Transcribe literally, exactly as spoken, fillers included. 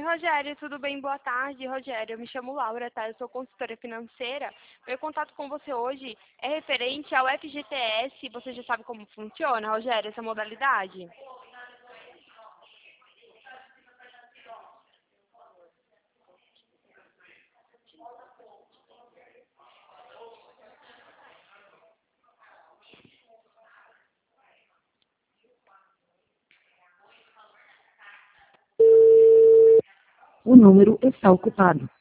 Oi, Rogério, tudo bem? Boa tarde, Rogério. Eu me chamo Laura, tá? Eu sou consultora financeira. Meu contato com você hoje é referente ao F G T S. Você já sabe como funciona, Rogério, essa modalidade? O número está ocupado.